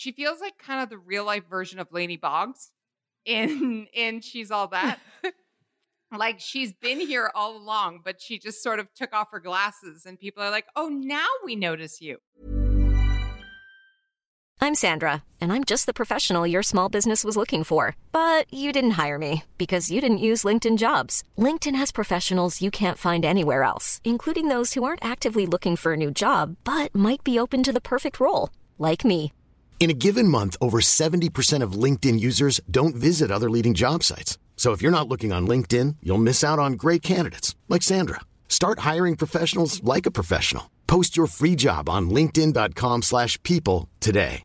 She feels like kind of the real life version of Lainey Boggs in She's All That. Like she's been here all along, but she just sort of took off her glasses and people are like, oh, now we notice you. I'm Sandra, and I'm just the professional your small business was looking for. But you didn't hire me because you didn't use LinkedIn Jobs. LinkedIn has professionals you can't find anywhere else, including those who aren't actively looking for a new job, but might be open to the perfect role, like me. In a given month, over 70% of LinkedIn users don't visit other leading job sites. So if you're not looking on LinkedIn, you'll miss out on great candidates like Sandra. Start hiring professionals like a professional. Post your free job on linkedin.com/people today.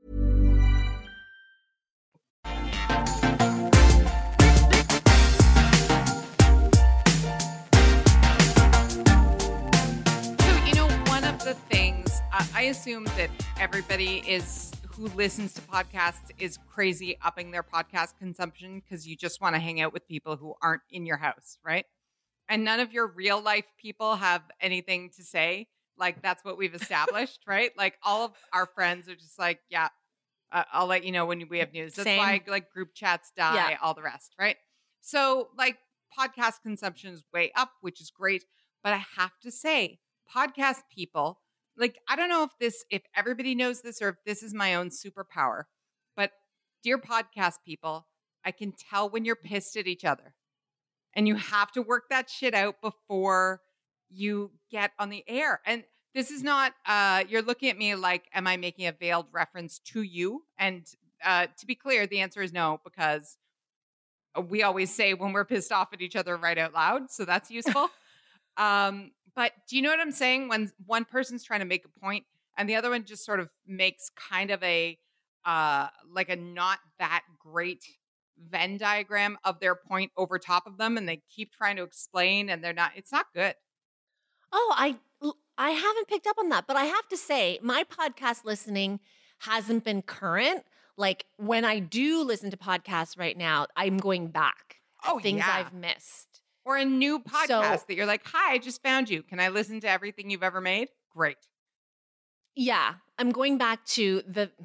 One of the things I assume that everybody who listens to podcasts is crazy upping their podcast consumption because you just want to hang out with people who aren't in your house, right? And none of your real life people have anything to say. Like that's what we've established, right? Like all of our friends are just like, yeah, I'll let you know when we have news. That's Same. why like group chats die, all the rest, right? So like podcast consumption is way up, which is great. But I have to say, podcast people, like, I don't know if everybody knows this or if this is my own superpower, but dear podcast people, I can tell when you're pissed at each other and you have to work that shit out before you get on the air. And this is not, you're looking at me like, am I making a veiled reference to you? And to be clear, the answer is no, because we always say when we're pissed off at each other right out loud. So that's useful. But do you know what I'm saying? When one person's trying to make a point and the other one just sort of makes kind of a like a not that great Venn diagram of their point over top of them, and they keep trying to explain and it's not good. Oh, I haven't picked up on that, but I have to say my podcast listening hasn't been current. Like when I do listen to podcasts right now, I'm going back at things I've missed. Or a new podcast that you're like, hi, I just found you. Can I listen to everything you've ever made? Great. Yeah. I'm going back to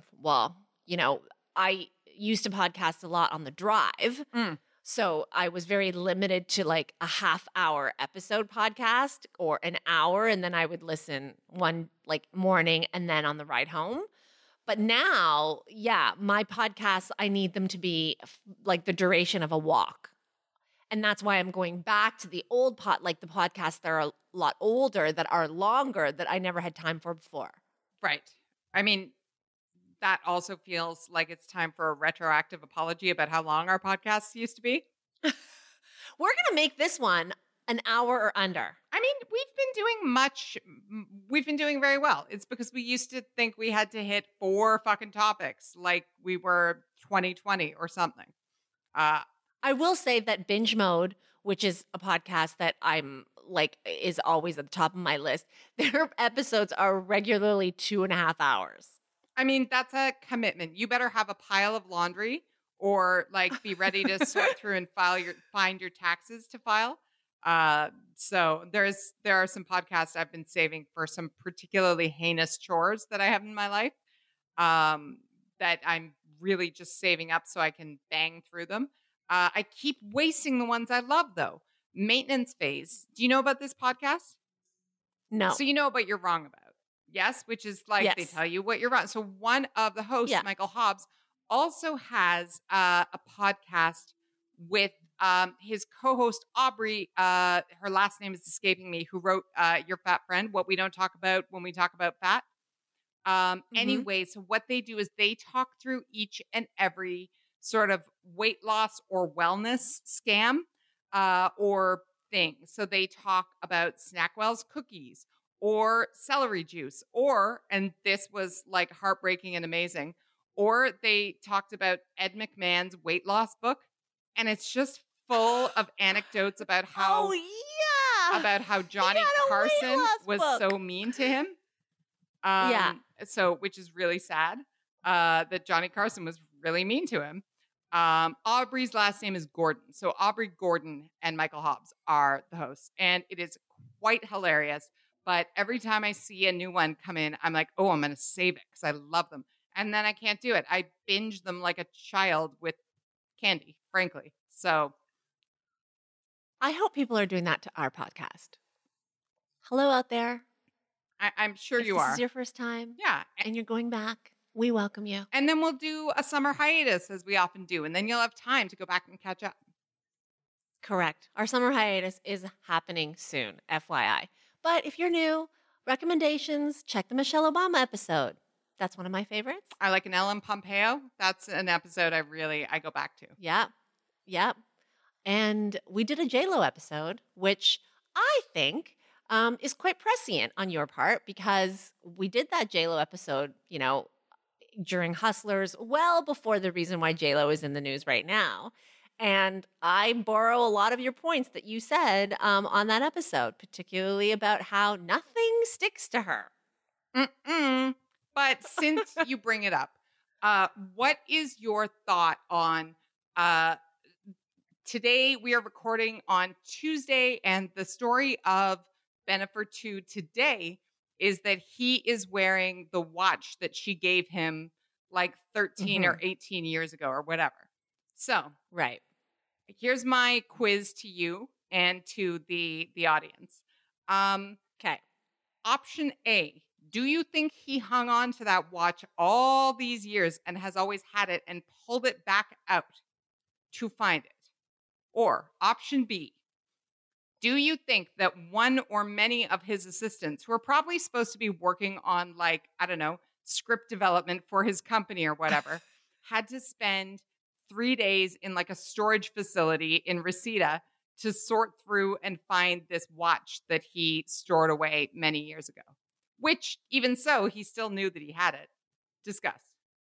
I used to podcast a lot on the drive. So I was very limited to like a half-hour episode podcast or an hour. And then I would listen one like morning and then on the ride home. But now, my podcasts, I need them to be like the duration of a walk. And that's why I'm going back to the old the podcasts that are a lot older, that are longer, that I never had time for before. Right. I mean, that also feels like it's time for a retroactive apology about how long our podcasts used to be. We're going to make this one an hour or under. I mean, we've been doing very well. It's because we used to think we had to hit 4 fucking topics like we were 2020 or something. I will say that Binge Mode, which is a podcast that I'm like is always at the top of my list, their episodes are regularly 2.5 hours. I mean, that's a commitment. You better have a pile of laundry or like be ready to sort through and find your taxes to file. So there are some podcasts I've been saving for some particularly heinous chores that I have in my life that I'm really just saving up so I can bang through them. I keep wasting the ones I love, though. Maintenance Phase. Do you know about this podcast? No. So you know what you're wrong about. Yes, which is like they tell you what you're wrong. So one of the hosts, Michael Hobbs, also has a podcast with his co-host, Aubrey. Her last name is escaping me, who wrote Your Fat Friend, What We Don't Talk About When We Talk About Fat. Anyway, so what they do is they talk through each and every sort of weight loss or wellness scam or thing. So they talk about Snackwell's cookies or celery juice and this was like heartbreaking and amazing, or they talked about Ed McMahon's weight loss book. And it's just full of anecdotes about how Johnny Carson was so mean to him. So, which is really sad that Johnny Carson was really mean to him. Aubrey's last name is Gordon. So Aubrey Gordon and Michael Hobbs are the hosts. And it is quite hilarious. But every time I see a new one come in, I'm like, oh, I'm going to save it because I love them. And then I can't do it. I binge them like a child with candy, frankly. So I hope people are doing that to our podcast. Hello out there. I'm sure if you this are. Is your first time. Yeah. And you're going back. We welcome you. And then we'll do a summer hiatus as we often do. And then you'll have time to go back and catch up. Correct. Our summer hiatus is happening soon, FYI. But if you're new, recommendations, check the Michelle Obama episode. That's one of my favorites. I like an Ellen Pompeo. That's an episode I go back to. Yeah. Yeah. And we did a JLo episode, which I think is quite prescient on your part, because we did that JLo episode, during Hustlers, well before the reason why JLo is in the news right now. And I borrow a lot of your points that you said on that episode, particularly about how nothing sticks to her. But since you bring it up, what is your thought on today? We are recording on Tuesday, and the story of Bennifer 2 today is that he is wearing the watch that she gave him like 13 or 18 years ago or whatever. So, right. Here's my quiz to you and to the audience. Okay. Option A. Do you think he hung on to that watch all these years and has always had it and pulled it back out to find it? Or option B. Do you think that one or many of his assistants, who are probably supposed to be working on, like, I don't know, script development for his company or whatever, had to spend 3 days in like a storage facility in Reseda to sort through and find this watch that he stored away many years ago? Which, even so, he still knew that he had it. Discuss.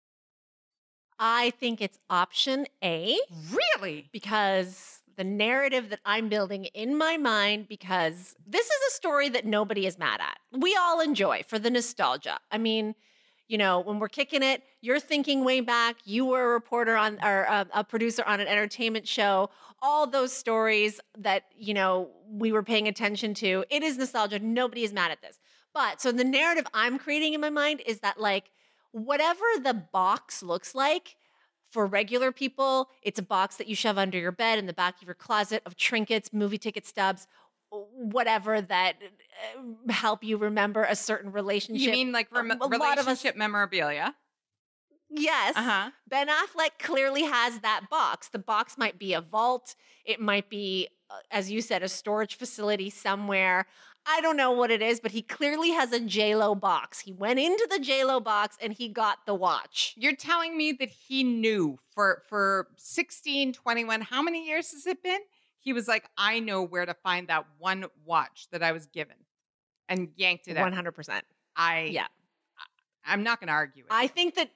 I think it's option A. Really? Because the narrative that I'm building in my mind, because this is a story that nobody is mad at. We all enjoy for the nostalgia. I mean, when we're kicking it, you're thinking way back. You were a reporter on, or a producer on an entertainment show. All those stories that, we were paying attention to. It is nostalgia. Nobody is mad at this. But so the narrative I'm creating in my mind is that, like, whatever the box looks like for regular people, it's a box that you shove under your bed in the back of your closet of trinkets, movie ticket stubs, whatever that help you remember a certain relationship. You mean like relationship memorabilia? Yes. Ben Affleck clearly has that box. The box might be a vault. It might be, as you said, a storage facility somewhere. I don't know what it is, but he clearly has a JLo box. He went into the JLo box and he got the watch. You're telling me that he knew for 16, 21, how many years has it been? He was like, I know where to find that one watch that I was given, and yanked it out. 100%. I'm not going to argue with I think that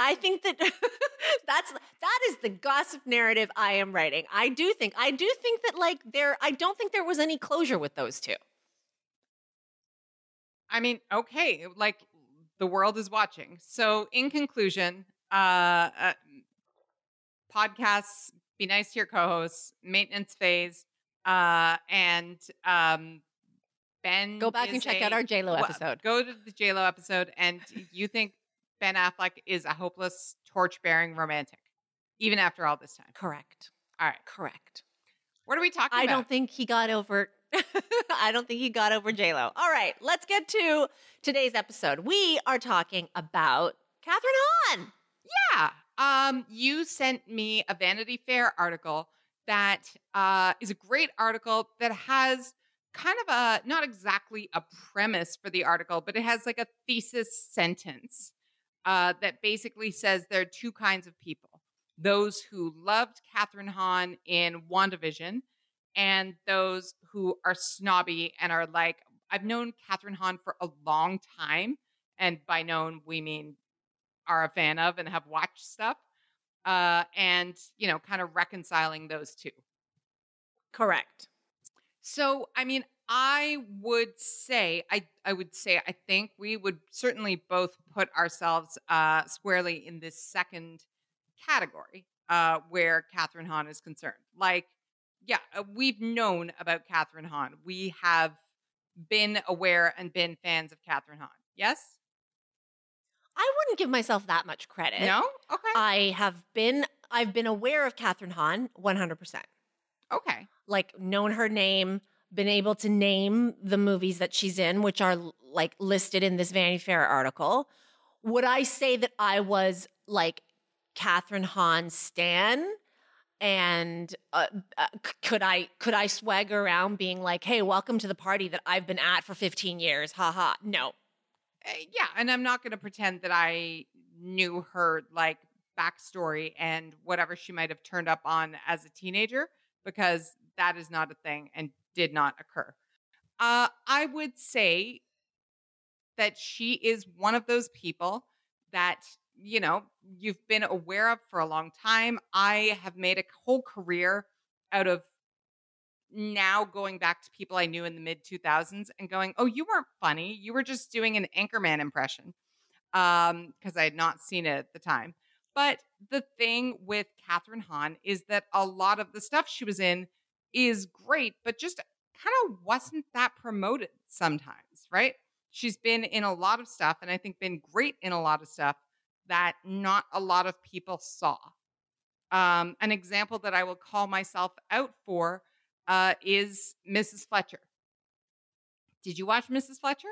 that is the gossip narrative I am writing. I do think that, like, I don't think there was any closure with those two. I mean, okay, like, the world is watching. So in conclusion, podcasts, be nice to your co-hosts, maintenance phase, and Ben. Go back and check out our JLo episode. Go to the JLo episode, and you think Ben Affleck is a hopeless, torch-bearing romantic, even after all this time. Correct. All right. Correct. What are we talking about? I don't think he got over JLo. All right, let's get to today's episode. We are talking about Kathryn Hahn. Yeah. You sent me a Vanity Fair article that is a great article that has kind of not exactly a premise for the article, but it has like a thesis sentence that basically says there are two kinds of people: those who loved Kathryn Hahn in WandaVision, and those who are snobby and are like, I've known Kathryn Hahn for a long time. And by known, we mean are a fan of and have watched stuff. And, kind of reconciling those two. Correct. So, I mean, I think we would certainly both put ourselves squarely in this second category where Kathryn Hahn is concerned. Like, yeah, we've known about Kathryn Hahn. We have been aware and been fans of Kathryn Hahn. Yes? I wouldn't give myself that much credit. No? Okay. I've been aware of Kathryn Hahn 100%. Okay. Like, known her name, been able to name the movies that she's in, which are like listed in this Vanity Fair article. Would I say that I was like Kathryn Hahn stan? And could I swagger around being like, hey, welcome to the party that I've been at for 15 years? Ha ha. No. Yeah. And I'm not going to pretend that I knew her like backstory and whatever she might have turned up on as a teenager, because that is not a thing and did not occur. I would say that she is one of those people that, you know, you've been aware of for a long time. I have made a whole career out of now going back to people I knew in the mid 2000s and going, oh, you weren't funny. You were just doing an Anchorman impression, because I had not seen it at the time. But the thing with Kathryn Hahn is that a lot of the stuff she was in is great, but just kind of wasn't that promoted sometimes, right? She's been in a lot of stuff, and I think been great in a lot of stuff that not a lot of people saw. An example that I will call myself out for is Mrs. Fletcher. Did you watch Mrs. Fletcher?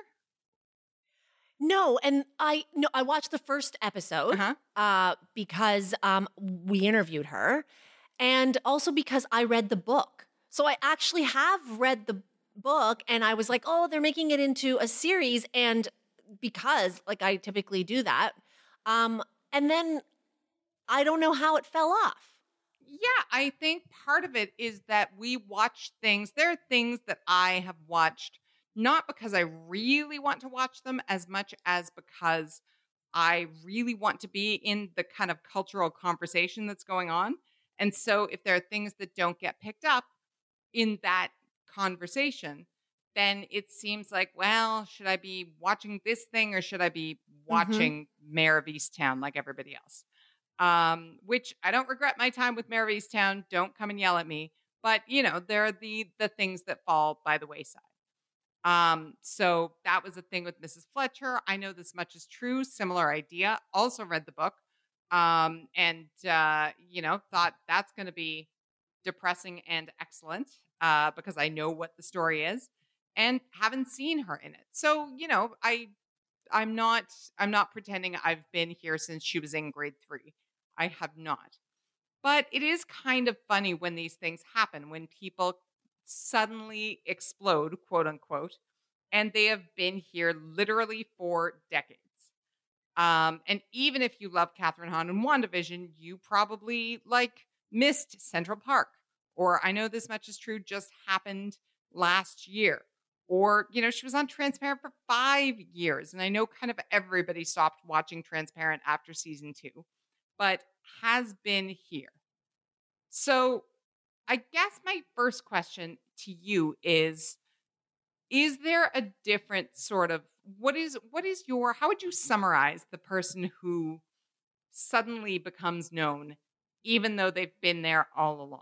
No, and I watched the first episode because we interviewed her, and also because I read the book. So I actually have read the book, and I was like, oh, they're making it into a series, and because like I typically do that, and then I don't know how it fell off. Yeah, I think part of it is that we watch things. There are things that I have watched not because I really want to watch them as much as because I really want to be in the kind of cultural conversation that's going on. And so if there are things that don't get picked up in that conversation, then it seems like, well, should I be watching this thing or should I be watching Mare of Easttown like everybody else? Which I don't regret my time with Mare of Easttown. Don't come and yell at me. But, you know, there are the things that fall by the wayside. So that was a thing with Mrs. Fletcher. I know this much is true. Similar idea. Also read the book. And you know, thought that's going to be depressing and excellent, because I know what the story is and haven't seen her in it. So, you know, I'm not pretending I've been here since she was in grade 3. I have not. But it is kind of funny when these things happen, when people suddenly explode, quote unquote, and they have been here literally for decades. And even if you love Kathryn Hahn and WandaVision, you probably like missed Central Park. Or I know this much is true, just happened last year. Or, you know, she was on Transparent for 5 years. And I know kind of everybody stopped watching Transparent after season 2, but has been here. So I guess my first question to you is there a different sort of, how would you summarize the person who suddenly becomes known, even though they've been there all along?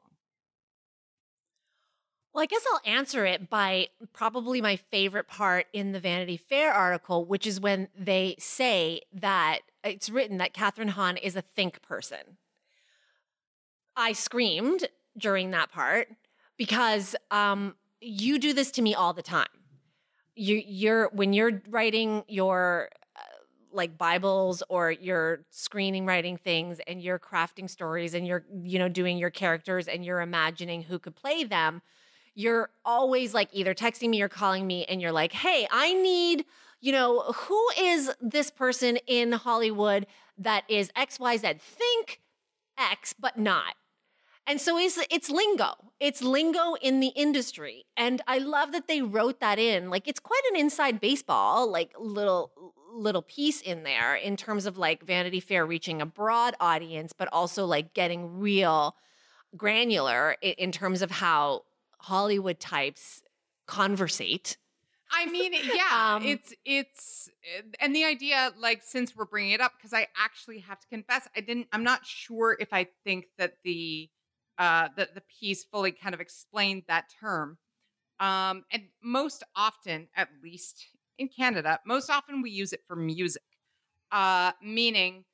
Well, I guess I'll answer it by probably my favorite part in the Vanity Fair article, which is when they say that it's written that Kathryn Hahn is a think person. I screamed during that part because you do this to me all the time. When you're writing your like Bibles or you're screenwriting things and you're crafting stories and you're, you know, doing your characters and you're imagining who could play them, you're always like either texting me or calling me and you're like, hey, I need, you know, who is this person in Hollywood that is XYZ? Think X, but not. And so it's lingo. It's lingo in the industry. And I love that they wrote that in. Like, it's quite an inside baseball, like little piece in there in terms of like Vanity Fair reaching a broad audience, but also like getting real granular in terms of how Hollywood types conversate. I mean, yeah, it's, and the idea, like, since we're bringing it up, because I actually have to confess, I'm not sure if I think that the piece fully kind of explained that term. And most often, at least in Canada, most often we use it for music. meaning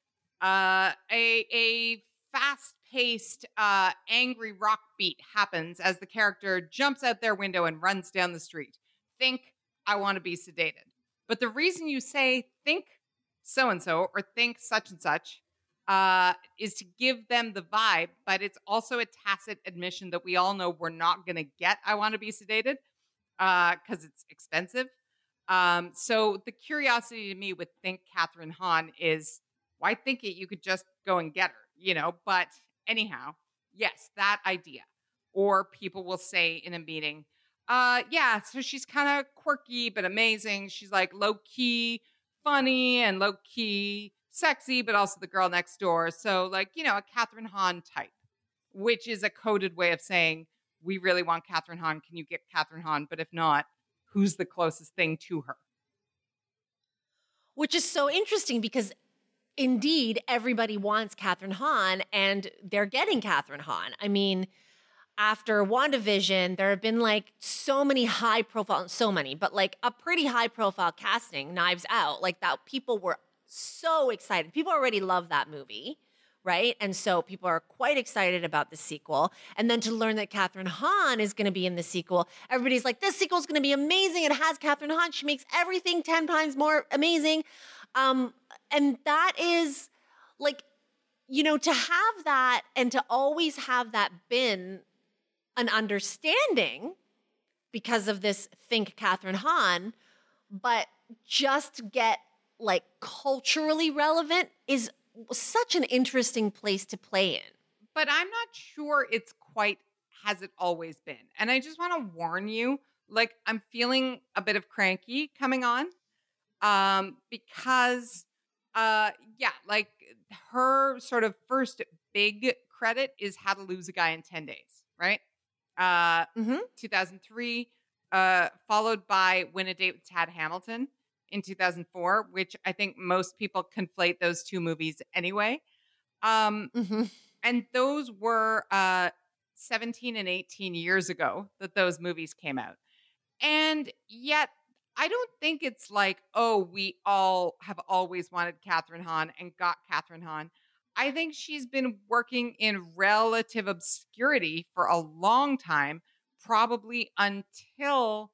a fast-paced, angry rock beat happens as the character jumps out their window and runs down the street. Think, I want to be sedated. But the reason you say think so-and-so or think such and such is to give them the vibe, but it's also a tacit admission that we all know we're not going to get I want to be sedated because it's expensive. So the curiosity to me with Think Kathryn Hahn is, why think it? You could just go and get her, But anyhow, yes, that idea. Or people will say in a meeting, yeah, so she's kind of quirky but amazing. She's like low-key funny and low-key sexy, but also the girl next door. So like, a Kathryn Hahn type, which is a coded way of saying, we really want Kathryn Hahn. Can you get Kathryn Hahn? But if not, who's the closest thing to her? Which is so interesting because indeed everybody wants Kathryn Hahn and they're getting Kathryn Hahn. I mean, after WandaVision, there have been like so many but like a pretty high profile casting, Knives Out, like that people were so excited. People already love that movie, right? And so people are quite excited about the sequel. And then to learn that Kathryn Hahn is going to be in the sequel, everybody's like, this sequel is going to be amazing. It has Kathryn Hahn. She makes everything 10 times more amazing. And that is like, to have that and to always have that been an understanding because of this Think Kathryn Hahn, but just get like culturally relevant is such an interesting place to play in. But I'm not sure it's quite has it always been. And I just want to warn you, like I'm feeling a bit of cranky coming on because like her sort of first big credit is How to Lose a Guy in 10 Days, right? 2003, followed by Win a Date with Tad Hamilton in 2004, which I think most people conflate those two movies anyway. And those were 17 and 18 years ago that those movies came out. And yet, I don't think it's like, oh, we all have always wanted Kathryn Hahn and got Kathryn Hahn. I think she's been working in relative obscurity for a long time, probably until,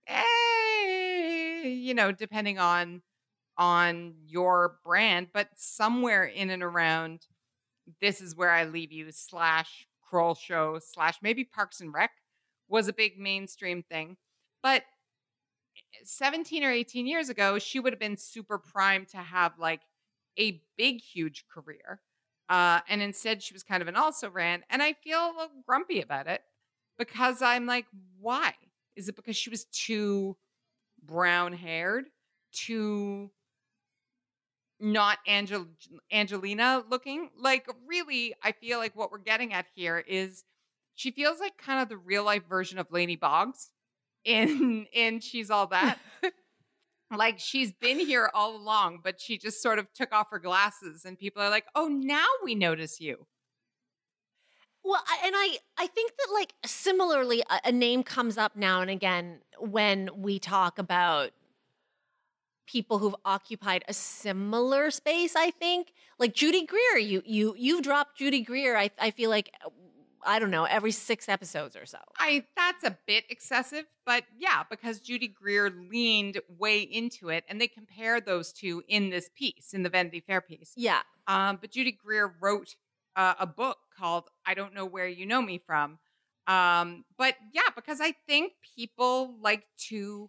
depending on your brand, but somewhere in and around This Is Where I Leave You / Kroll Show / maybe Parks and Rec was a big mainstream thing. But 17 or 18 years ago, she would have been super primed to have like a big, huge career. And instead she was kind of an also-ran. And I feel a little grumpy about it because I'm like, why? Is it because she was too brown-haired, too not Angelina looking? Like, really, I feel like what we're getting at here is she feels like kind of the real-life version of Lainey Boggs in She's All That. Like, she's been here all along, but she just sort of took off her glasses and people are like, oh, now we notice you. Well, and I think that, like, similarly, a name comes up now and again when we talk about people who've occupied a similar space, I think. Like Judy Greer, you've dropped Judy Greer, I feel like, I don't know, every 6 episodes or so. That's a bit excessive, but yeah, because Judy Greer leaned way into it, and they compare those two in this piece, in the Vanity Fair piece. Yeah. But Judy Greer wrote a book called I Don't Know Where You Know Me From. But yeah, because I think people like to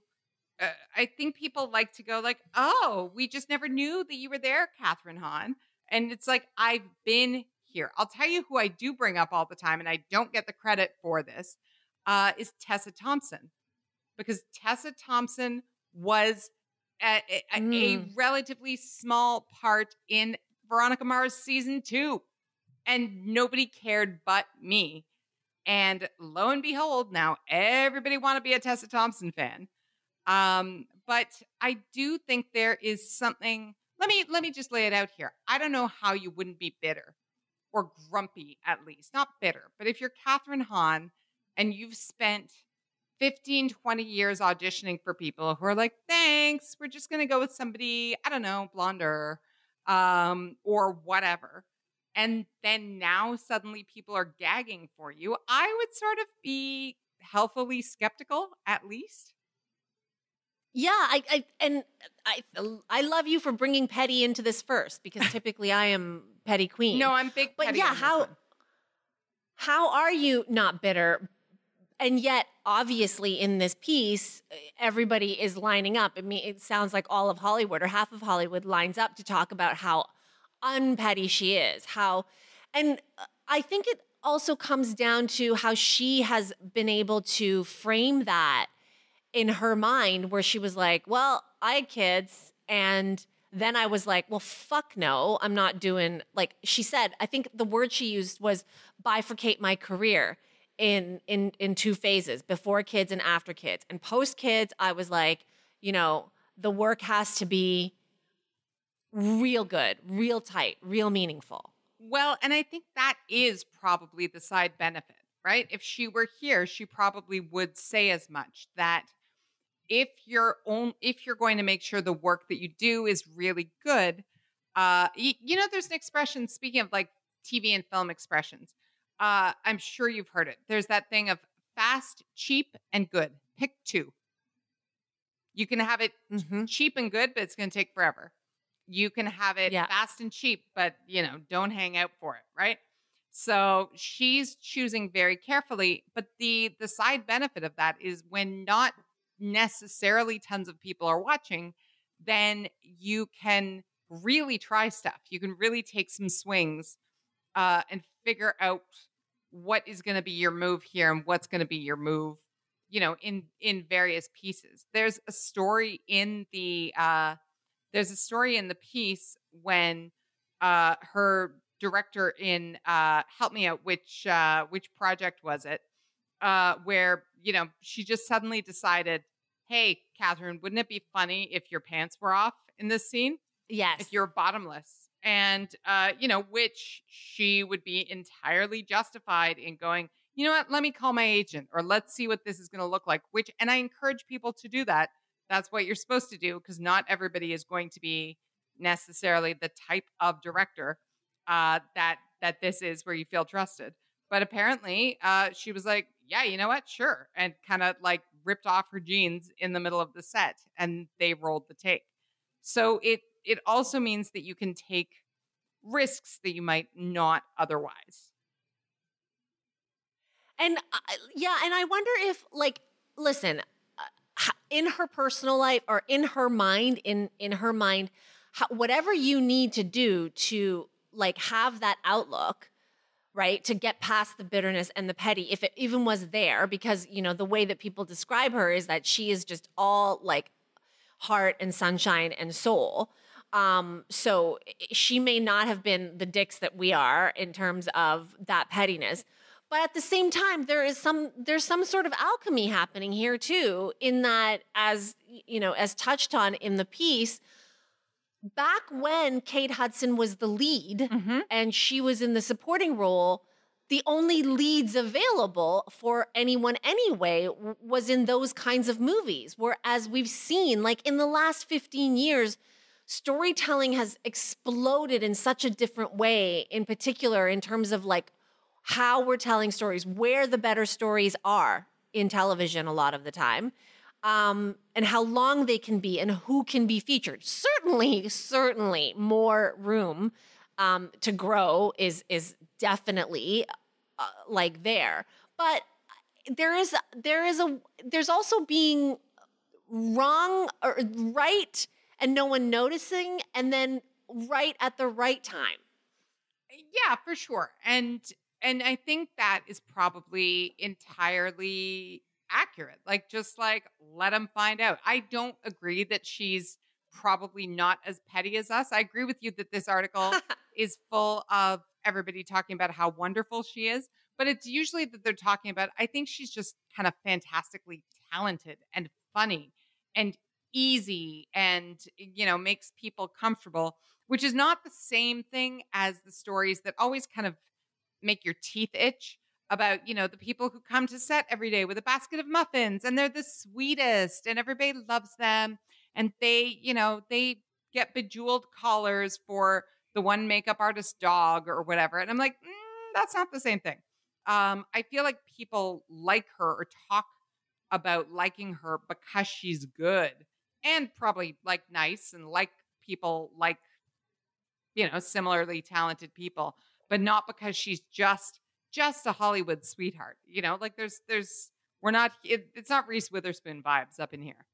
go like, oh, we just never knew that you were there, Kathryn Hahn. And it's like, I've been here. I'll tell you who I do bring up all the time, and I don't get the credit for this, is Tessa Thompson. Because Tessa Thompson was a relatively small part in Veronica Mars season 2. And nobody cared but me. And lo and behold, now everybody want to be a Tessa Thompson fan. But I do think there is something. Let me just lay it out here. I don't know how you wouldn't be bitter or grumpy, at least. Not bitter, but if you're Kathryn Hahn and you've spent 15, 20 years auditioning for people who are like, thanks, we're just going to go with somebody, I don't know, blonder, or whatever. And then now suddenly people are gagging for you. I would sort of be healthily skeptical, at least. Yeah, I love you for bringing petty into this first, because typically I am petty queen. No, I'm big petty. But yeah, how are you not bitter? And yet, obviously, in this piece, everybody is lining up. I mean, it sounds like all of Hollywood or half of Hollywood lines up to talk about how unpetty she is. And I think it also comes down to how she has been able to frame that in her mind, where she was like, well, I had kids, and then I was like, well, fuck no, I'm not doing, like she said, I think the word she used was bifurcate my career in 2 phases, before kids and after kids. And post kids, I was like, the work has to be real good, real tight, real meaningful. Well, and I think that is probably the side benefit, right? If she were here, she probably would say as much, that if you're going to make sure the work that you do is really good, there's an expression, speaking of like TV and film expressions, I'm sure you've heard it. There's that thing of fast, cheap, and good. Pick 2. You can have it cheap and good, but it's going to take forever. You can have it fast and cheap, but, don't hang out for it, right? So she's choosing very carefully. But the side benefit of that is, when not necessarily tons of people are watching, then you can really try stuff. You can really take some swings and figure out what is going to be your move here and what's going to be your move, in various pieces. There's a story in the piece when her director in help me out, which project was it? Where, she just suddenly decided, hey, Catherine, wouldn't it be funny if your pants were off in this scene? Yes. If you're bottomless. And, which she would be entirely justified in going, you know what, let me call my agent, or let's see what this is going to look like. And I encourage people to do that. That's what you're supposed to do, because not everybody is going to be necessarily the type of director that this is, where you feel trusted. But apparently she was like, yeah, you know what? Sure. And kind of like ripped off her jeans in the middle of the set, and they rolled the take. So it also means that you can take risks that you might not otherwise. And and I wonder if, like, listen, in her personal life, or in her mind, whatever you need to do to, like, have that outlook, right, to get past the bitterness and the petty, if it even was there, because, the way that people describe her is that she is just all, like, heart and sunshine and soul. So she may not have been the dicks that we are in terms of that pettiness. But at the same time, there's some sort of alchemy happening here too, in that, as touched on in the piece, back when Kate Hudson was the lead and she was in the supporting role, the only leads available for anyone anyway was in those kinds of movies. Whereas we've seen, like, in the last 15 years, storytelling has exploded in such a different way, in particular in terms of, like, how we're telling stories, where the better stories are in television a lot of the time, and how long they can be and who can be featured. Certainly more room to grow is definitely like there. But there's also being wrong or right and no one noticing, and then right at the right time. Yeah, for sure. And I think that is probably entirely accurate. Like, just like, let them find out. I don't agree that she's probably not as petty as us. I agree with you that this article is full of everybody talking about how wonderful she is, but it's usually that they're talking about, I think she's just kind of fantastically talented and funny and easy and, makes people comfortable, which is not the same thing as the stories that always kind of make your teeth itch about, the people who come to set every day with a basket of muffins, and they're the sweetest and everybody loves them. And they get bejeweled collars for the one makeup artist dog or whatever. And I'm like, that's not the same thing. I feel like people like her or talk about liking her because she's good and probably like nice and like people like, similarly talented people, but not because she's just a Hollywood sweetheart. Like it's not Reese Witherspoon vibes up in here.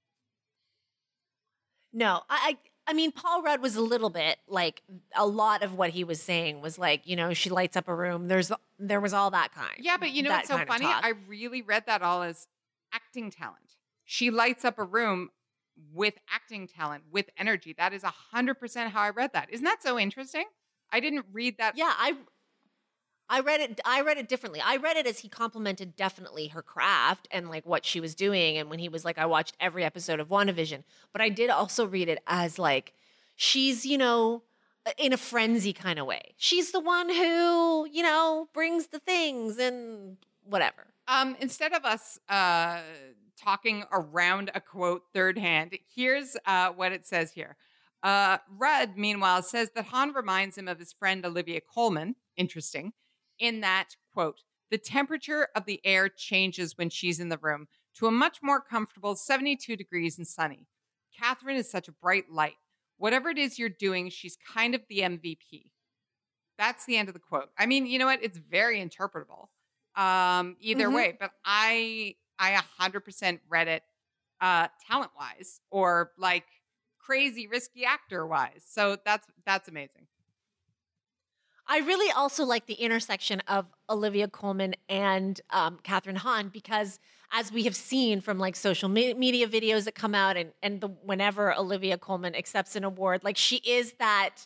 No, I mean, Paul Rudd was a little bit like, a lot of what he was saying was like, she lights up a room. There was all that kind. Yeah, but what's so funny? I really read that all as acting talent. She lights up a room with acting talent, with energy. That is 100% how I read that. Isn't that so interesting? I didn't read that. Yeah, I read it differently. I read it as he complimented definitely her craft and like what she was doing. And when he was like, I watched every episode of WandaVision, but I did also read it as like, she's, in a frenzy kind of way. She's the one who, brings the things and whatever. Instead of us talking around a quote third hand, here's what it says here. Rudd, meanwhile, says that Han reminds him of his friend Olivia Colman. Interesting. In that, quote, the temperature of the air changes when she's in the room to a much more comfortable 72 degrees and sunny. Catherine is such a bright light. Whatever it is you're doing, she's kind of the MVP. That's the end of the quote. I mean, you know what? It's very interpretable either way, but I 100% read it talent-wise or like crazy risky actor-wise. So that's amazing. I really also like the intersection of Olivia Colman and Kathryn Hahn because, as we have seen from like social media videos that come out and whenever Olivia Colman accepts an award, like she is that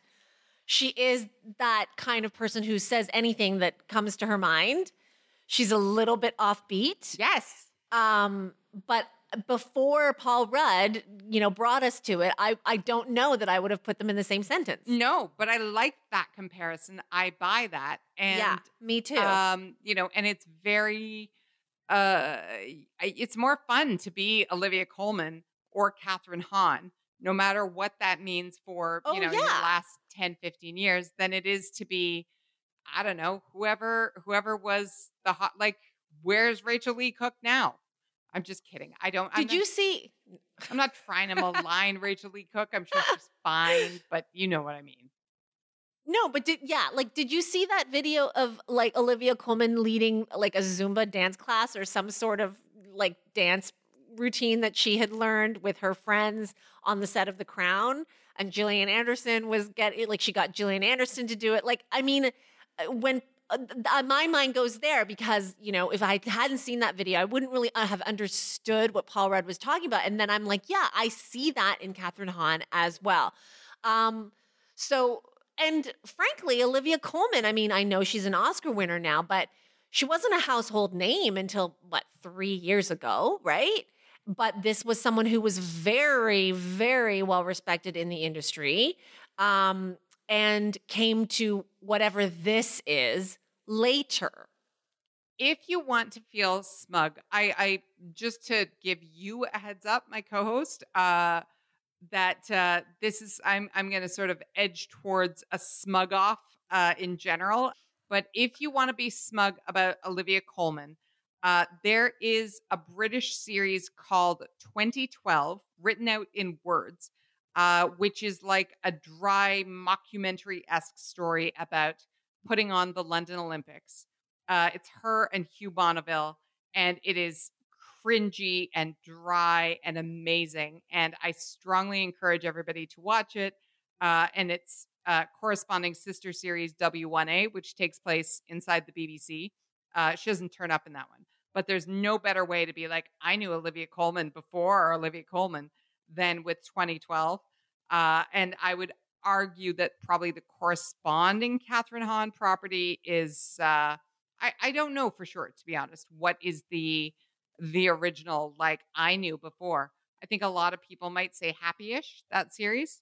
kind of person who says anything that comes to her mind. She's a little bit offbeat. Yes. But before Paul Rudd, brought us to it, I don't know that I would have put them in the same sentence. No, but I like that comparison. I buy that. And yeah, me too. And it's very, it's more fun to be Olivia Colman or Kathryn Hahn, no matter what that means for, your last 10, 15 years, than it is to be, I don't know, whoever was the hot, like, where's Rachel Lee Cook now? I'm just kidding. You see? I'm not trying to malign Rachel Lee Cook. I'm sure she's fine, but you know what I mean. No, but did you see that video of like Olivia Colman leading like a Zumba dance class or some sort of like dance routine that she had learned with her friends on the set of The Crown? And Gillian Anderson she got Gillian Anderson to do it. Like, I mean, when my mind goes there because, if I hadn't seen that video, I wouldn't really have understood what Paul Rudd was talking about. And then I'm like, yeah, I see that in Kathryn Hahn as well. And frankly, Olivia Colman, I mean, I know she's an Oscar winner now, but she wasn't a household name until, 3 years ago, right? But this was someone who was very, very well respected in the industry. And came to whatever this is later. If you want to feel smug, I just to give you a heads up, my co-host, that this is, I'm going to sort of edge towards a smug off in general. But if you want to be smug about Olivia Colman, there is a British series called 2012, written out in words, which is like a dry mockumentary-esque story about putting on the London Olympics. It's her and Hugh Bonneville, and it is cringy and dry and amazing. And I strongly encourage everybody to watch it. And it's corresponding sister series W1A, which takes place inside the BBC. She doesn't turn up in that one. But there's no better way to be like, I knew Olivia Colman before Olivia Colman than with 2012. And I would argue that probably the corresponding Kathryn Hahn property is, I don't know for sure, to be honest, what is the original, like I knew before. I think a lot of people might say Happy-ish, that series.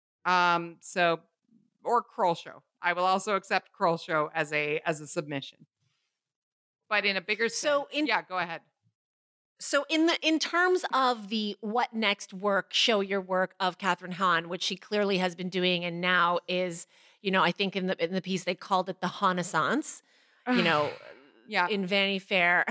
Or Kroll Show. I will also accept Kroll Show as a submission. But in a bigger sense, yeah, go ahead. So in terms of the what next work, show your work of Kathryn Hahn, which she clearly has been doing and now is, I think in the piece they called it the Hahnaissance, yeah, in Vanity Fair.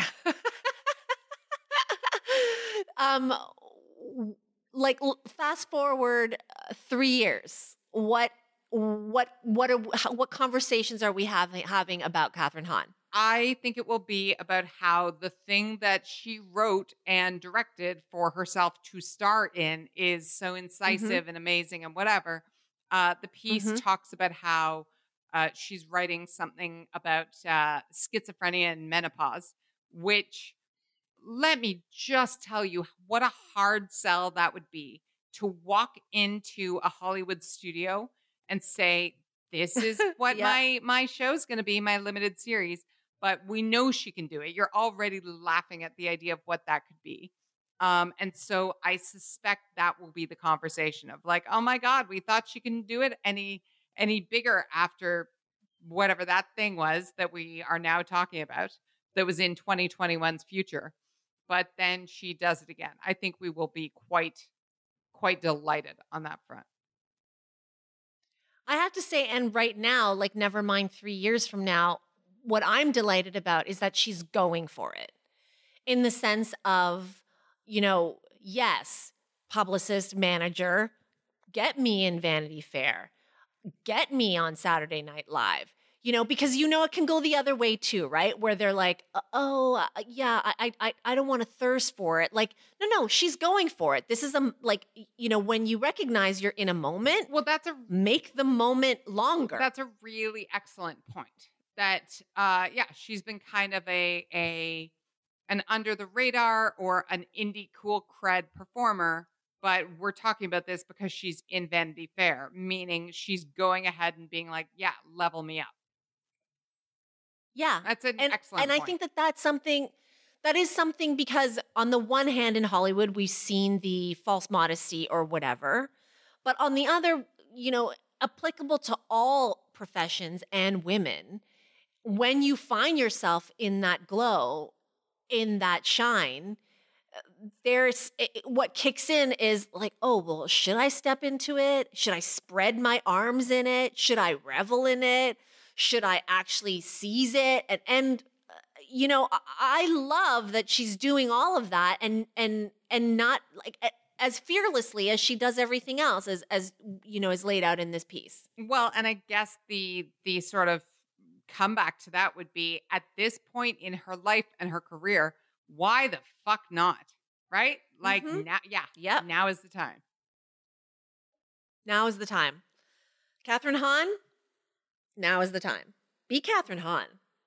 Like fast forward 3 years, what conversations are we having about Kathryn Hahn? I think it will be about how the thing that she wrote and directed for herself to star in is so incisive and amazing and whatever. The piece talks about how she's writing something about schizophrenia and menopause, which, let me just tell you what a hard sell that would be to walk into a Hollywood studio and say, this is what my show's going to be, my limited series. But we know she can do it. You're already laughing at the idea of what that could be. And so I suspect that will be the conversation of like, oh my God, we thought she couldn't do it any bigger after whatever that thing was that we are now talking about that was in 2021's future. But then she does it again. I think we will be quite delighted on that front. I have to say, and right now, like never mind 3 years from now, what I'm delighted about is that she's going for it in the sense of, yes, publicist, manager, get me in Vanity Fair, get me on Saturday Night Live, because it can go the other way too, right? Where they're like, oh, yeah, I don't want to thirst for it. Like, no, she's going for it. This is when you recognize you're in a moment, well, make the moment longer. That's a really excellent point. That, she's been kind of an under the radar or an indie cool cred performer, but we're talking about this because she's in Vanity Fair, meaning she's going ahead and being like, yeah, level me up. Yeah. That's an excellent point. I think that is something because on the one hand in Hollywood, we've seen the false modesty or whatever, but on the other, applicable to all professions and women, when you find yourself in that glow, in that shine, what kicks in is like, oh, well, should I step into it? Should I spread my arms in it? Should I revel in it? Should I actually seize it? And I love that she's doing all of that and not like as fearlessly as she does everything else as is laid out in this piece. Well, and I guess the sort of comeback to that would be at this point in her life and her career, why the fuck not? Right? Like now, now is the time. Now is the time. Kathryn Hahn, now is the time. Be Kathryn Hahn.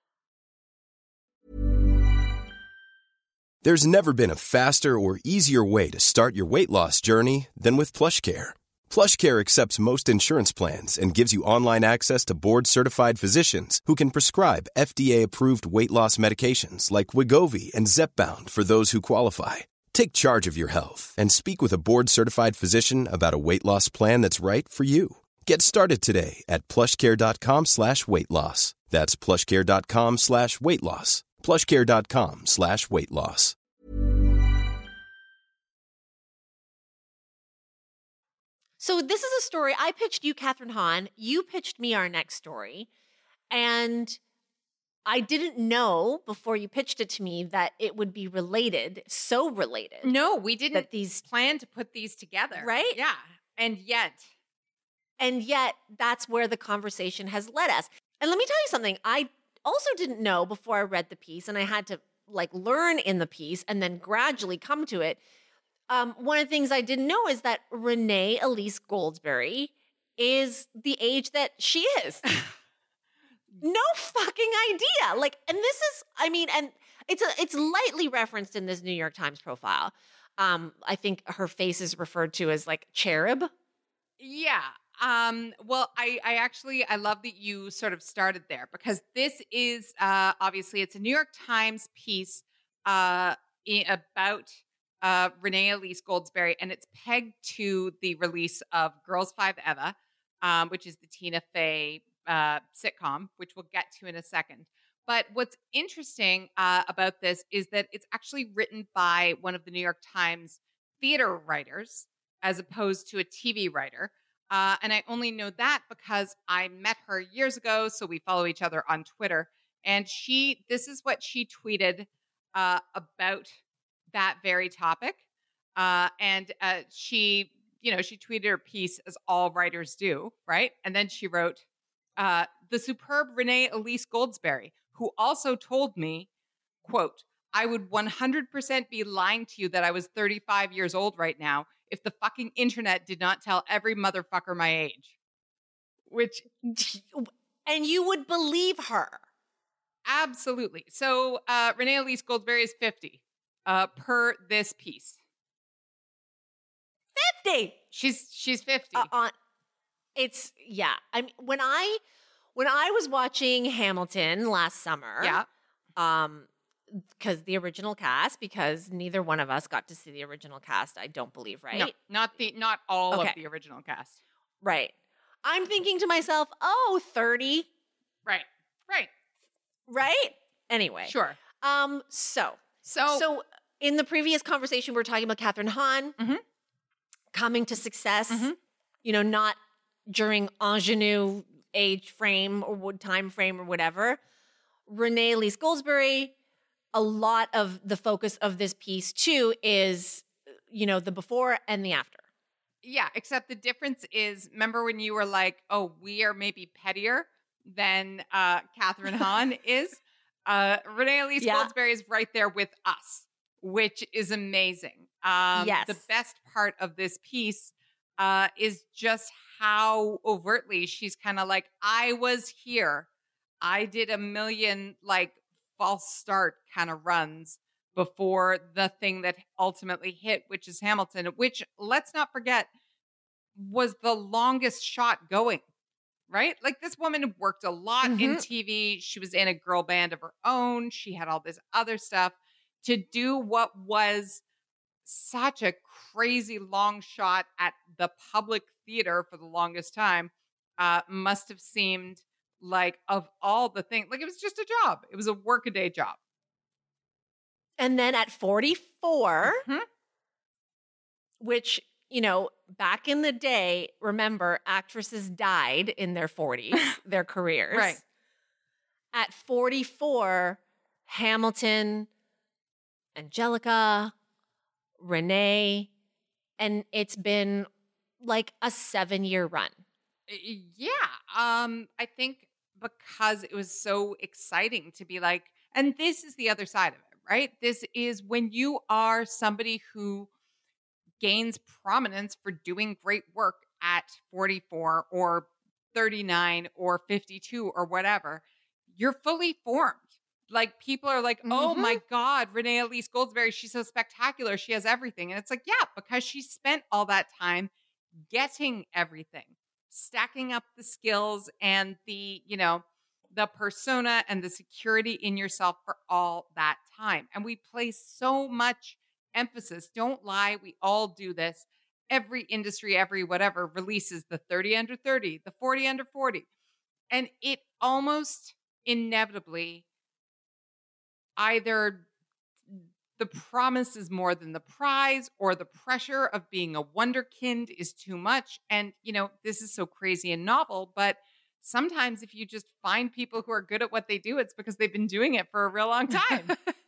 There's never been a faster or easier way to start your weight loss journey than with PlushCare. PlushCare accepts most insurance plans and gives you online access to board-certified physicians who can prescribe FDA-approved weight loss medications like Wegovy and Zepbound for those who qualify. Take charge of your health and speak with a board-certified physician about a weight loss plan that's right for you. Get started today at plushcare.com/weight-loss. That's plushcare.com/weight-loss. plushcare.com/weight-loss. So this is a story. I pitched you Kathryn Hahn. You pitched me our next story. And I didn't know before you pitched it to me that it would be related, so related. No, we didn't plan to put these together. Right? Yeah. And yet that's where the conversation has led us. And let me tell you something. I also didn't know before I read the piece, and I had to learn in the piece and then gradually come to it. One of the things I didn't know is that Renee Elise Goldsberry is the age that she is. No fucking idea. And this is, and it's lightly referenced in this New York Times profile. I think her face is referred to as cherub. Yeah. Well, I love that you sort of started there because this is, obviously it's a New York Times piece, about Renee Elise Goldsberry, and it's pegged to the release of Girls 5 Eva, which is the Tina Fey sitcom, which we'll get to in a second. But what's interesting about this is that it's actually written by one of the New York Times theater writers as opposed to a TV writer. And I only know that because I met her years ago, so we follow each other on Twitter. And this is what she tweeted about that very topic. She tweeted her piece as all writers do, right? And then she wrote, the superb Renee Elise Goldsberry, who also told me, quote, I would 100% be lying to you that I was 35 years old right now if the fucking internet did not tell every motherfucker my age. And you would believe her. Absolutely. So Renee Elise Goldsberry is 50 per this piece. 50. She's 50. It's yeah. I mean, when I was watching Hamilton last summer, because the original cast, because neither one of us got to see the original cast, I don't believe, right? No, not all of the original cast. Right. I'm thinking to myself, 30. Right? Anyway. Sure. So in the previous conversation, we were talking about Kathryn Hahn coming to success, not during ingenue age frame or time frame or whatever. Renee Elise Goldsberry, a lot of the focus of this piece too is, the before and the after. Yeah, except the difference is, remember when you were like, oh, we are maybe pettier than Kathryn Hahn is? Renee Elise Goldsberry is right there with us, which is amazing. Yes. The best part of this piece is just how overtly she's kind of like, I was here. I did a million false start kind of runs before the thing that ultimately hit, which is Hamilton, which, let's not forget, was the longest shot going, right? This woman worked a lot in TV. She was in a girl band of her own. She had all this other stuff. To do what was such a crazy long shot at the public theater for the longest time must have seemed like, of all the things, it was just a job. It was a workaday job. And then at 44, which, back in the day, remember, actresses died in their 40s, their careers. Right. At 44, Hamilton, Angelica, Renee, and it's been a 7-year run. Yeah. I think because it was so exciting to be and this is the other side of it, right? This is when you are somebody who gains prominence for doing great work at 44 or 39 or 52 or whatever, you're fully formed. People are oh my God, Renee Elise Goldsberry, she's so spectacular. She has everything. And it's yeah, because she spent all that time getting everything, stacking up the skills and the persona and the security in yourself for all that time. And we place so much emphasis. Don't lie. We all do this. Every industry, every whatever releases the 30 under 30, the 40 under 40. And it almost inevitably either the promise is more than the prize or the pressure of being a wonderkind is too much. And, this is so crazy and novel, but sometimes if you just find people who are good at what they do, it's because they've been doing it for a real long time.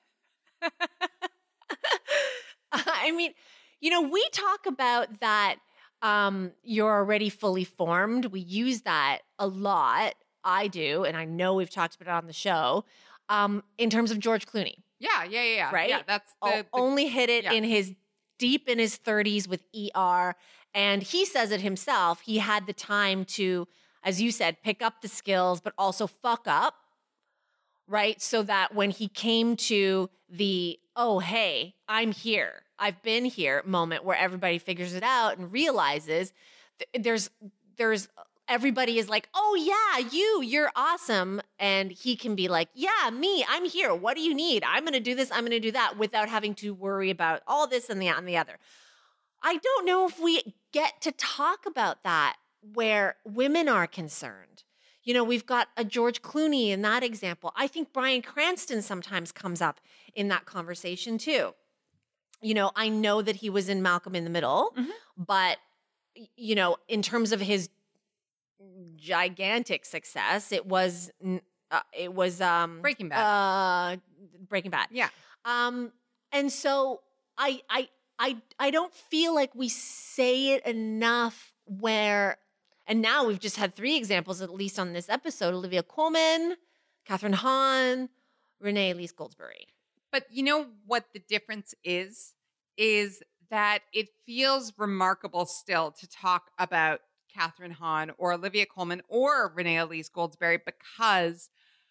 I mean, we talk about that you're already fully formed. We use that a lot. I do, and I know we've talked about it on the show, in terms of George Clooney. Yeah. Right? Yeah, that's only hit it in deep in his 30s with ER. And he says it himself. He had the time to, as you said, pick up the skills, but also fuck up, right? So that when he came to the, oh, hey, I'm here, I've been here moment where everybody figures it out and realizes there's everybody is oh yeah, you're awesome. And he can be yeah, me, I'm here. What do you need? I'm going to do this. I'm going to do that without having to worry about all this and that and the other. I don't know if we get to talk about that where women are concerned. You know, we've got a George Clooney in that example. I think Bryan Cranston sometimes comes up in that conversation too. You know, I know that he was in Malcolm in the Middle, but, you know, in terms of his gigantic success, it was Breaking Bad. Breaking Bad. Yeah. And so I don't feel like we say it enough where, and now we've just had 3 examples, at least on this episode: Olivia Colman, Kathryn Hahn, Renee Elise Goldsberry. But you know what the difference is that it feels remarkable still to talk about Kathryn Hahn or Olivia Colman or Renee Elise Goldsberry because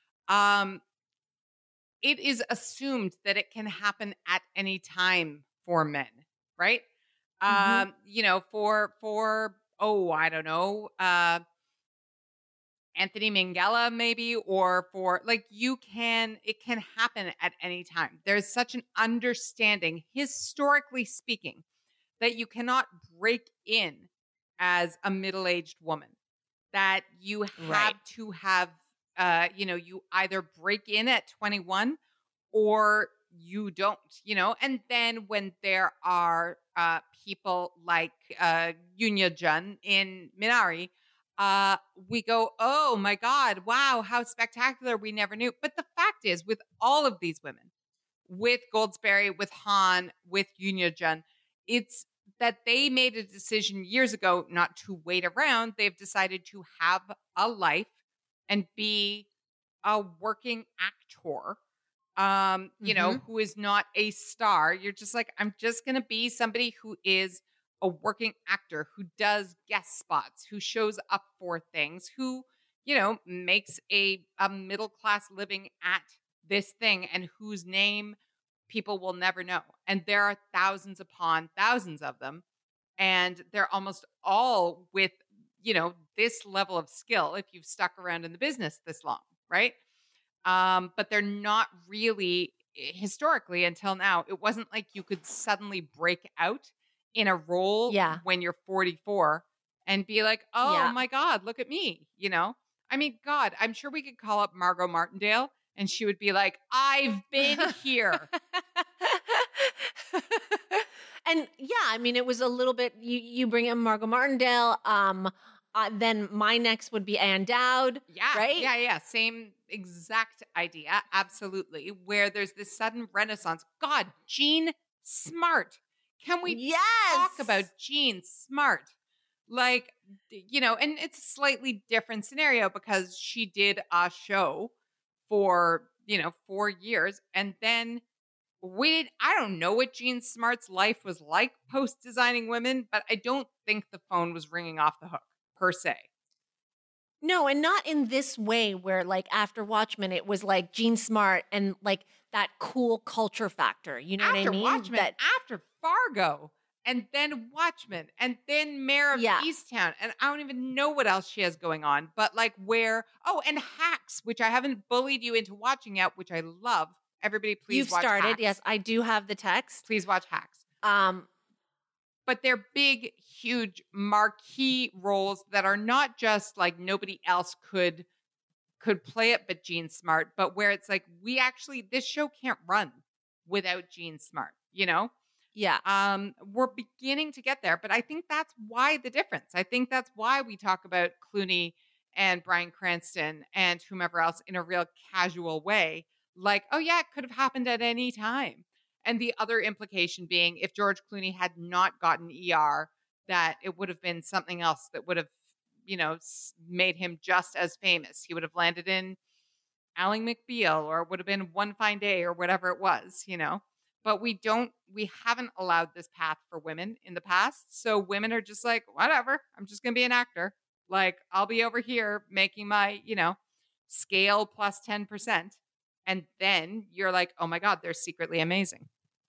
it is assumed that it can happen at any time for men, right? You know, for I don't know, Anthony Minghella maybe, or for like it can happen at any time. There's such an understanding, historically speaking, that you cannot break in as a middle-aged woman, that you have to have, you know, you either break in at 21 or you don't, you know. And then when there are people like Yunya Jun in Minari, we go, oh my God, wow, how spectacular, we never knew. But the fact is, with all of these women, with Goldsberry, with Han, with Yunya Jun, it's that they made a decision years ago not to wait around. They've decided to have a life and be a working actor, you know, who is not a star. You're just like, I'm just going to be somebody who is a working actor, who does guest spots, who shows up for things, who, you know, makes a middle-class living at this thing and whose name people will never know. And there are thousands upon thousands of them. And they're almost all with, you know, this level of skill if you've stuck around in the business this long, right? But they're not really, historically until now, it wasn't like you could suddenly break out in a role when you're 44 and be like, oh my God, look at me, you know? I mean, God, I'm sure we could call up Margot Martindale and she would be like, I've been here. And yeah, I mean, it was a little bit, you bring in Margot Martindale, then my next would be Ann Dowd. Yeah. Right? Yeah. Same exact idea. Absolutely. Where there's this sudden renaissance. God, Jean Smart. Can we talk about Jean Smart? Like, you know, and it's a slightly different scenario because she did a show for, you know, 4 years. And then I don't know what Jean Smart's life was like post Designing Women, but I don't think the phone was ringing off the hook per se. No, and not in this way where like after Watchmen, it was like Jean Smart and like that cool culture factor. You know what I mean? Watchmen, after Fargo, and then Watchmen, and then Mayor of Easttown. And I don't even know what else she has going on, but like and Hacks, which I haven't bullied you into watching yet, which I love. Everybody, please watch Hacks. You've started. Yes, I do have the text. Please watch Hacks. But they're big, huge marquee roles that are not just like nobody else could play it but Jean Smart, but where it's like this show can't run without Jean Smart, you know? Yeah. We're beginning to get there, but I think that's why the difference. I think that's why we talk about Clooney and Bryan Cranston and whomever else in a real casual way. Like, oh yeah, it could have happened at any time. And the other implication being if George Clooney had not gotten ER, that it would have been something else that would have, you know, made him just as famous. He would have landed in Ally McBeal or it would have been One Fine Day or whatever it was, you know. But we haven't allowed this path for women in the past. So women are just like, whatever, I'm just going to be an actor. Like, I'll be over here making my, you know, scale plus 10%. And then you're like, oh my God, they're secretly amazing.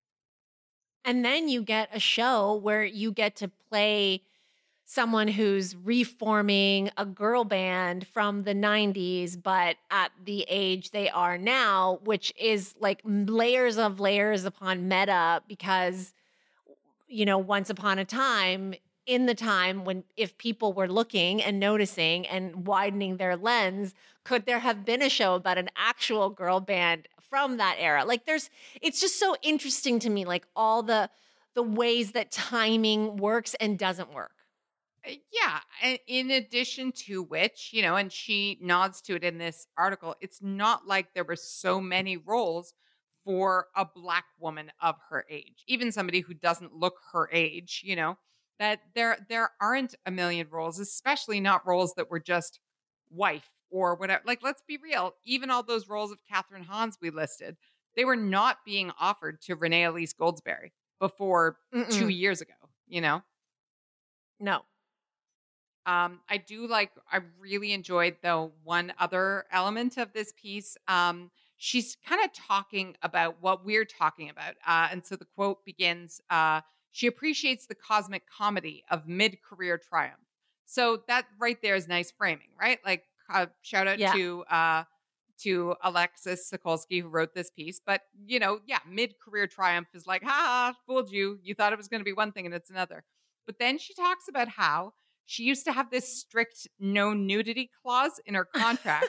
And then you get a show where you get to play someone who's reforming a girl band from the 90s, but at the age they are now, which is like layers upon meta because, you know, once upon a time, in the time when, if people were looking and noticing and widening their lens, could there have been a show about an actual girl band from that era? Like it's just so interesting to me, like all the ways that timing works and doesn't work. Yeah. And in addition to which, you know, and she nods to it in this article, it's not like there were so many roles for a Black woman of her age, even somebody who doesn't look her age, you know, that there aren't a million roles, especially not roles that were just wife or whatever. Like, let's be real, even all those roles of Catherine Hahn we listed, they were not being offered to Renee Elise Goldsberry before 2 years ago, you know? No. I really enjoyed, though, one other element of this piece. She's kind of talking about what we're talking about. And so the quote begins, she appreciates the cosmic comedy of mid-career triumph. So that right there is nice framing, right? Like, shout out to Alexis Sokolsky, who wrote this piece. But, you know, mid-career triumph is like, fooled you. You thought it was going to be one thing and it's another. But then she talks about how she used to have this strict no nudity clause in her contract,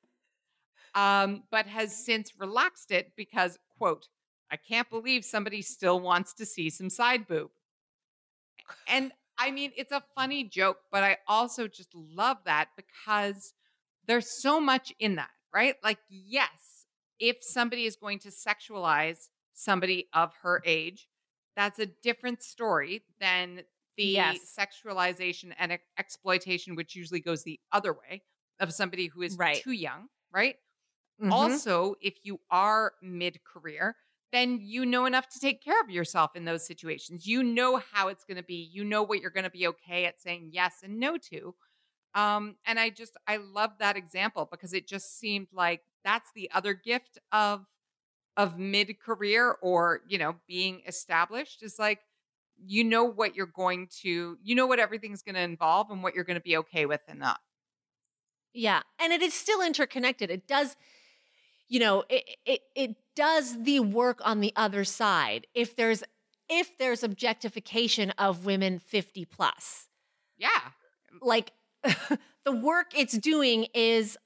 but has since relaxed it because, quote, I can't believe somebody still wants to see some side boob. And I mean, it's a funny joke, but I also just love that because there's so much in that, right? Like, yes, if somebody is going to sexualize somebody of her age, that's a different story than the sexualization and exploitation, which usually goes the other way, of somebody who is too young, right? Mm-hmm. Also, if you are mid-career, then you know enough to take care of yourself in those situations. You know how it's going to be. You know what you're going to be okay at saying yes and no to. And I love that example because it just seemed like that's the other gift of mid-career or, you know, being established is like, you know what you're going to, you know what everything's going to involve and what you're going to be okay with and not. Yeah. And it is still interconnected. It does, you know, it does the work on the other side. If there's objectification of women 50 plus. Yeah. Like the work it's doing is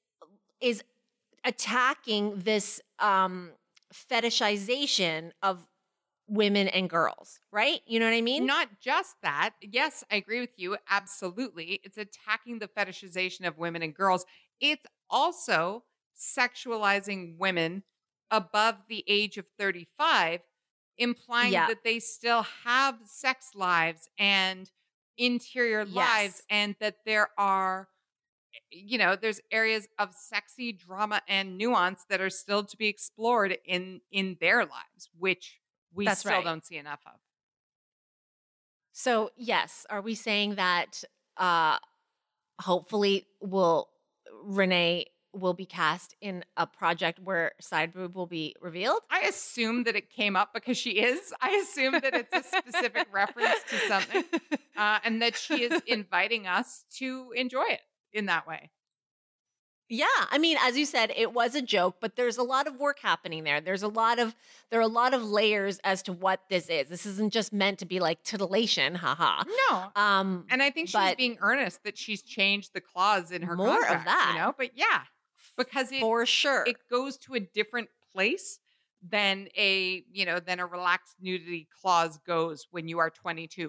attacking this fetishization of women and girls, right? You know what I mean? Not just that. Yes, I agree with you. Absolutely. It's attacking the fetishization of women and girls. It's also sexualizing women above the age of 35, implying that they still have sex lives and interior lives, and that there are, you know, there's areas of sexy drama and nuance that are still to be explored in their lives, which we still don't see enough of. So, yes, are we saying that hopefully Renee will be cast in a project where side boob will be revealed? I assume that it came up because she is. I assume that it's a specific reference to something and that she is inviting us to enjoy it in that way. Yeah, I mean, as you said, it was a joke, but there's a lot of work happening there. There are a lot of layers as to what this is. This isn't just meant to be like titillation, haha. No. And I think she's being earnest that she's changed the clause in her contract. More of that, you know. But yeah, because for sure it goes to a different place than a relaxed nudity clause goes when you are 22.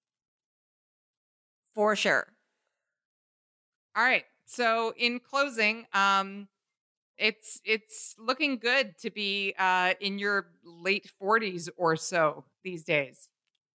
For sure. All right. So in closing, it's looking good to be in your late 40s or so these days.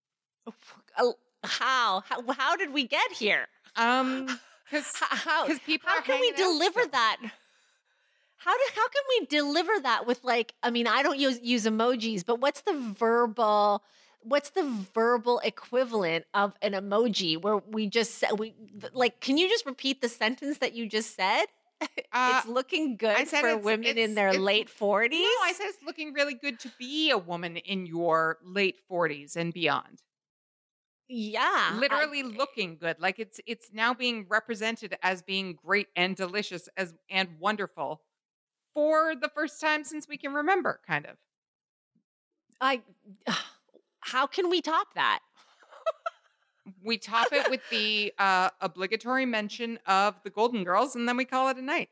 How did we get here? Because people. How can we deliver that? How can we deliver that with, like, I mean, I don't use emojis, but what's the verbal equivalent of an emoji where we just said, can you just repeat the sentence that you just said? It's looking good for women in their late 40s. No, I said it's looking really good to be a woman in your late 40s and beyond. Yeah. Literally looking good. Like it's now being represented as being great and delicious and wonderful for the first time since we can remember, kind of. How can we top that? We top it with the obligatory mention of the Golden Girls, and then we call it a night.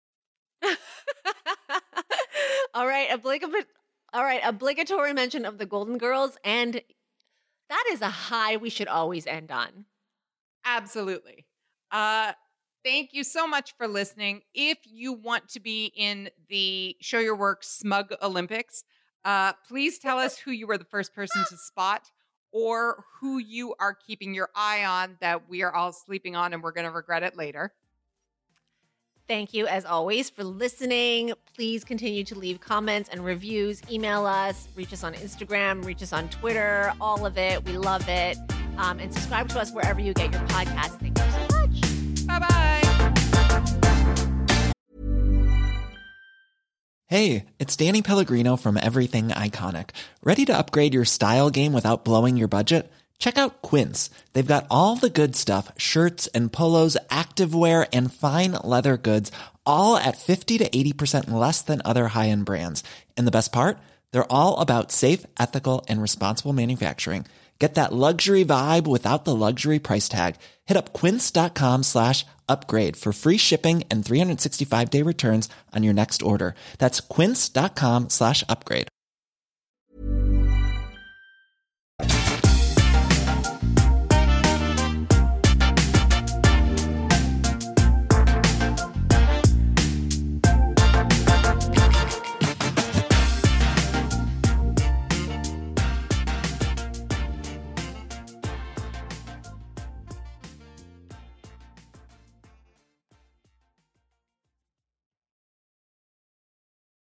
All right, obligatory mention of the Golden Girls, and that is a high we should always end on. Absolutely. Thank you so much for listening. If you want to be in the Show Your Work Smug Olympics, please tell us who you were the first person to spot, or who you are keeping your eye on that we are all sleeping on and we're going to regret it later. Thank you, as always, for listening. Please continue to leave comments and reviews. Email us, reach us on Instagram, reach us on Twitter, all of it. We love it. And subscribe to us wherever you get your podcasts. Thank you so much. Bye-bye. Hey, it's Danny Pellegrino from Everything Iconic. Ready to upgrade your style game without blowing your budget? Check out Quince. They've got all the good stuff, shirts and polos, activewear, and fine leather goods, all at 50 to 80% less than other high-end brands. And the best part? They're all about safe, ethical, and responsible manufacturing. Get that luxury vibe without the luxury price tag. Hit up quince.com/upgrade for free shipping and 365-day returns on your next order. That's quince.com/upgrade.